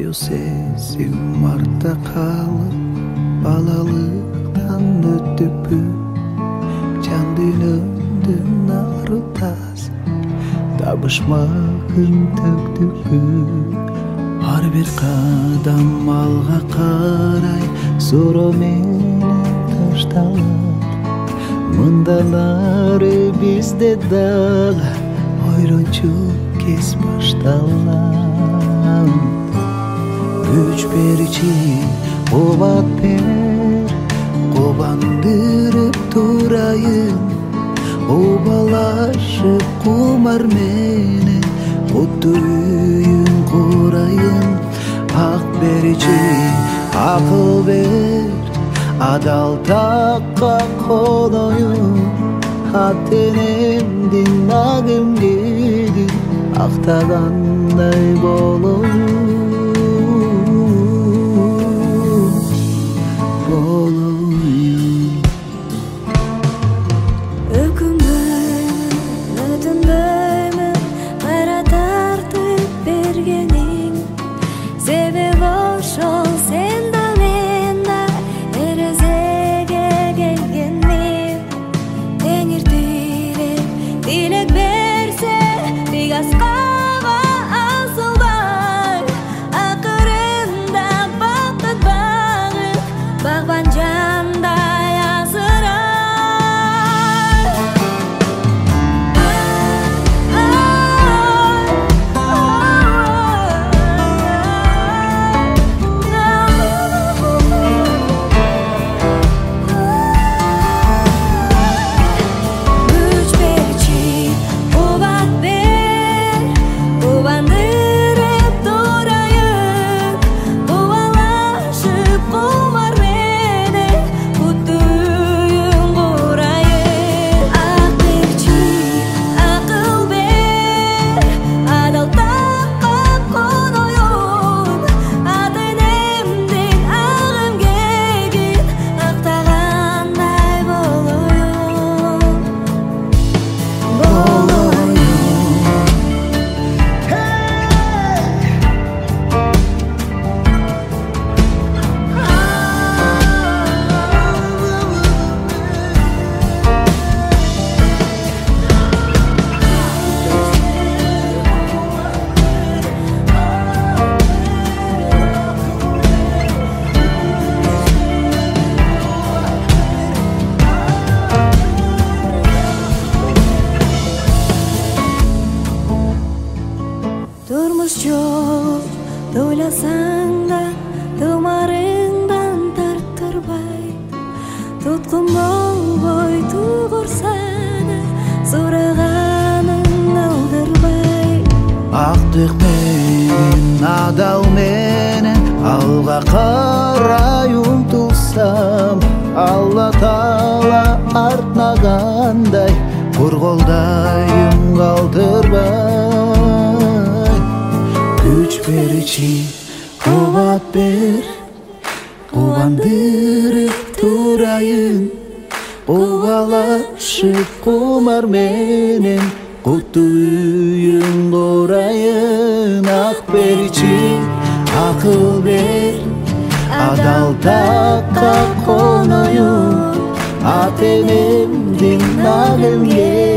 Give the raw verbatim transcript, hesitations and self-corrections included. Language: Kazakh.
аяу сезим артта калып балалыктан өтүппү жан дүйнөмдүн арытасын табышмагын төктүппү ар бир кадам алга карай суроо менен ташталат мындан ары бизде дагы ойрончук кез башталат күч берчи кубат бер кубандырып турайын убалашып кумар менен куттуу үйүн курайын ак берчи акыл бер адал такка коноюн ат энемдин ак эмгегин актагандай болоюн Turmuş çok to'ylasang da tumaringdan tarttırбай tutkun bolboy tug'ursana so'raganing aldırбай актык менен адал менен алга карай умтулсам Алла Таала артнагандай курголдайын калтырбай күч берчи кубат бер кубандырып турайын убалашып кумар менен куттуу үйүн курайын ак берчи акыл бер адал такка коноюн ат энемдин ак эмгегин